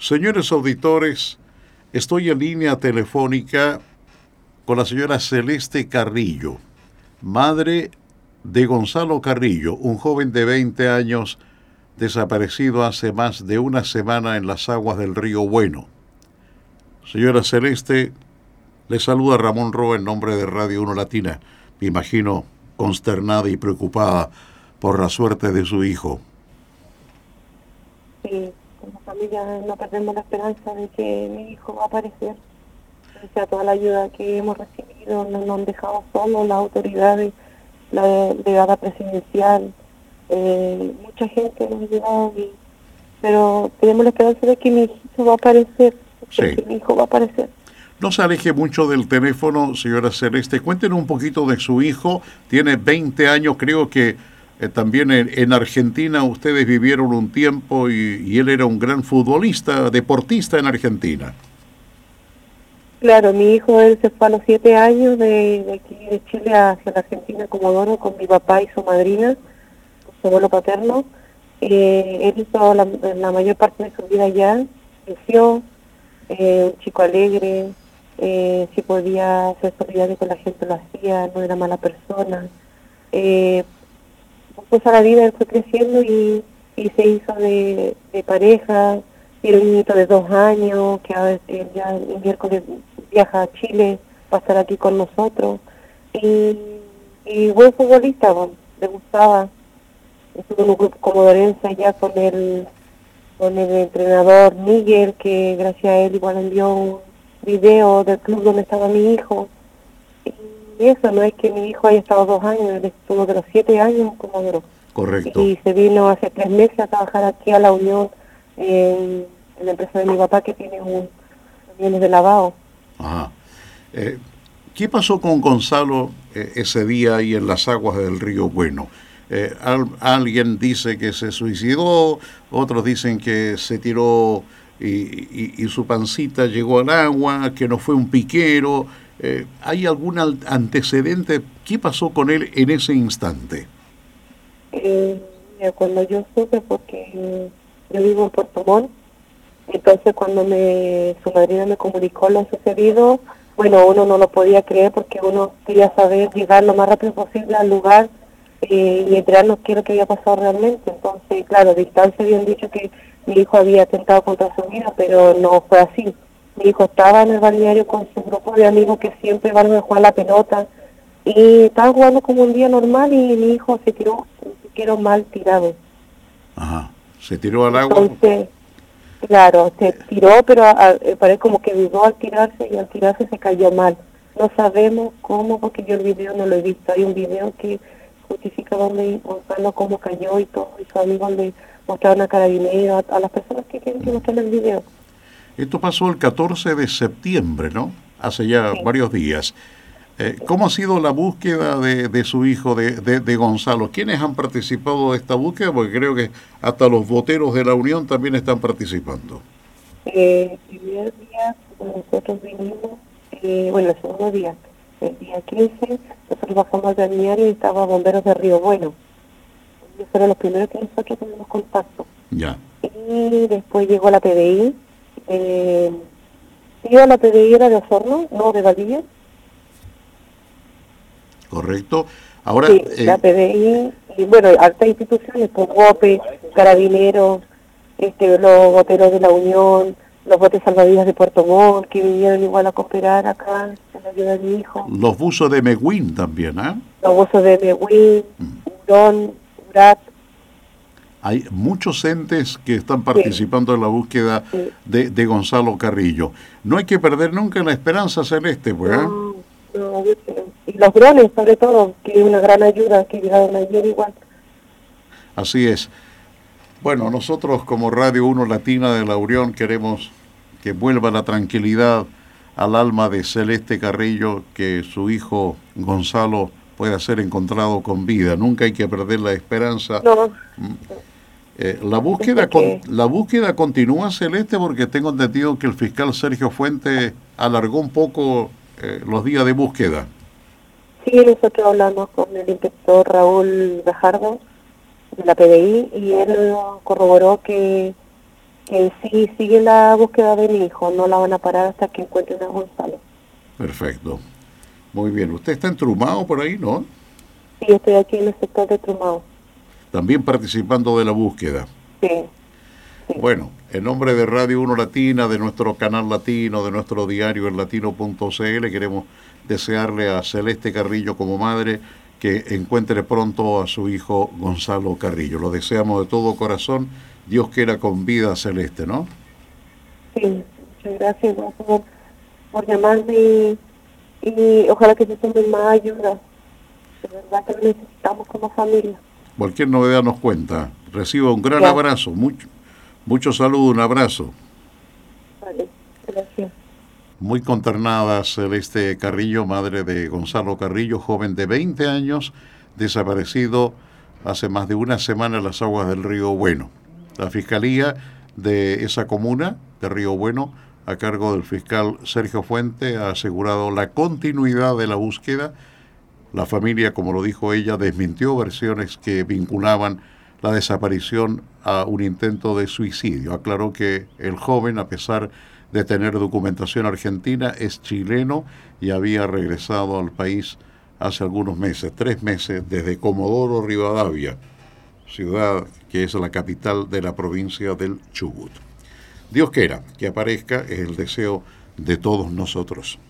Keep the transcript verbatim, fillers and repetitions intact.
Señores auditores, estoy en línea telefónica con la señora Celeste Carrillo, madre de Gonzalo Carrillo, un joven de veinte años desaparecido hace más de una semana en las aguas del río Bueno. Señora Celeste, le saluda Ramón Roa en nombre de Radio uno Latina, me imagino consternada y preocupada por la suerte de su hijo. Sí, como familia no perdemos la esperanza de que mi hijo va a aparecer. Gracias a toda la ayuda que hemos recibido, no nos han dejado solos las autoridades, la delegada presidencial, eh, mucha gente nos ha ayudado, y, pero tenemos la esperanza de que mi hijo va a aparecer, Sí. que mi hijo va a aparecer. No se aleje mucho del teléfono, señora Celeste. Cuéntenos un poquito de su hijo. Tiene veinte años, creo que eh, también en, en Argentina ustedes vivieron un tiempo y, y él era un gran futbolista, deportista en Argentina. Claro, mi hijo él se fue a los siete años de, de aquí de Chile hacia la Argentina, Comodoro, con mi papá y su madrina, con su abuelo paterno. Eh, él hizo la, la mayor parte de su vida allá, creció, eh, un chico alegre, eh, si podía ser solidario con la gente lo hacía, no era mala persona. Eh, pues a la vida él fue creciendo y, y se hizo de, de pareja, tiene un niñito de dos años, que a veces ya el miércoles viaja a Chile, va a estar aquí con nosotros. Y, y buen futbolista, bueno, le gustaba. Estuvo en un grupo comodorense allá con el, con el entrenador Miguel, que gracias a él igual envió un video del club donde estaba mi hijo. Y eso, no es que mi hijo haya estado dos años, él estuvo de los siete años en Comodoro. Correcto. Y se vino hace tres meses a trabajar aquí a la Unión, en, en la empresa de mi papá, que tiene un aviones de lavado. Ajá. Eh, ¿Qué pasó con Gonzalo eh, ese día ahí en las aguas del río Bueno? Eh, al, alguien dice que se suicidó, otros dicen que se tiró y, y, y su pancita llegó al agua, que no fue un piquero. Eh, ¿Hay algún antecedente? ¿Qué pasó con él en ese instante? Eh, cuando yo supe, porque yo vivo en Puerto Montt, entonces cuando me su madrina me comunicó lo sucedido, bueno, uno no lo podía creer porque uno quería saber, llegar lo más rápido posible al lugar eh, y enterarnos qué es lo que había pasado realmente. Entonces, claro, a distancia habían dicho que mi hijo había atentado contra su vida, pero no fue así. Mi hijo estaba en el balneario con su grupo de amigos que siempre van a jugar la pelota y estaban jugando como un día normal y mi hijo se tiró, se tiró mal tirado. Ajá. ¿Se tiró al agua? Entonces, claro, se tiró, pero a, a, parece como que dudó al tirarse y al tirarse se cayó mal. No sabemos cómo, porque yo el video no lo he visto. Hay un video que justifica donde Gonzalo cómo cayó y todo, y sus amigos le mostraron a carabineros, a, a las personas que quieren que mostren el video. Esto pasó el catorce de septiembre, ¿no? Hace ya Sí. varios días. Eh, ¿Cómo ha sido la búsqueda de, de su hijo, de, de, de Gonzalo? ¿Quiénes han participado de esta búsqueda? Porque creo que hasta los boteros de la Unión también están participando. Eh, el primer día, cuando nosotros vinimos, eh, bueno, el segundo día, el día quince, nosotros bajamos al balneario y estaba Bomberos de Río Bueno. Ellos fueron los primeros que nosotros tuvimos contacto. Ya. Y después llegó la P D I. Eh, ¿Iba la P D I era de Osorno, no de Valdivia? Correcto. Ahora, Sí, eh, la P D I, y bueno, altas instituciones, pues G O P E, Carabineros, este, los boteros de la Unión, los botes salvavidas de Puerto Montt, que vinieron igual a cooperar acá, con la ayuda de mi hijo. los buzos de Meguín también, ¿ah? ¿eh? Los buzos de Mehuín, Mm. Urón, Urat. Hay muchos entes que están participando en la búsqueda Sí. de, de Gonzalo Carrillo. No hay que perder nunca la esperanza, Celeste, pues, ¿eh? No, no, yo creo. Y los drones, sobre todo, que es una gran ayuda, que llegaron ayer igual. Así es. Bueno, nosotros como Radio uno Latina de la Unión queremos que vuelva la tranquilidad al alma de Celeste Carrillo, que su hijo Gonzalo pueda ser encontrado con vida. Nunca hay que perder la esperanza. No, Eh, la búsqueda con, la búsqueda continúa, Celeste, porque tengo entendido que el fiscal Sergio Fuente alargó un poco eh, los días de búsqueda. sí, nosotros hablamos con el inspector Raúl Gajardo de la P D I y él corroboró que que sí sigue la búsqueda de mi hijo, no la van a parar hasta que encuentren a Gonzalo. Perfecto. Muy bien. ¿Usted está entrumado por ahí, no? Sí, estoy aquí en el sector de Trumado. También participando de la búsqueda. Sí, sí. Bueno, en nombre de Radio uno Latina, de nuestro canal latino, de nuestro diario el latino punto c l, queremos desearle a Celeste Carrillo como madre que encuentre pronto a su hijo Gonzalo Carrillo. Lo deseamos de todo corazón. Dios quiera con vida a Celeste, ¿no? Sí, muchas gracias por, por llamarme y, y ojalá que se tomen más ayuda. De verdad que lo necesitamos como familia. Cualquier novedad nos cuenta. Reciba un gran Ya. abrazo, mucho, mucho saludo, un abrazo. Vale, gracias. Muy consternada Celeste Carrillo, madre de Gonzalo Carrillo, joven de veinte años, desaparecido hace más de una semana en las aguas del Río Bueno. La Fiscalía de esa comuna, de Río Bueno, a cargo del fiscal Sergio Fuente, ha asegurado la continuidad de la búsqueda. La familia, como lo dijo ella, desmintió versiones que vinculaban la desaparición a un intento de suicidio. Aclaró que el joven, a pesar de tener documentación argentina, es chileno y había regresado al país hace algunos meses, tres meses, desde Comodoro Rivadavia, ciudad que es la capital de la provincia del Chubut. Dios quiera que aparezca, es el deseo de todos nosotros.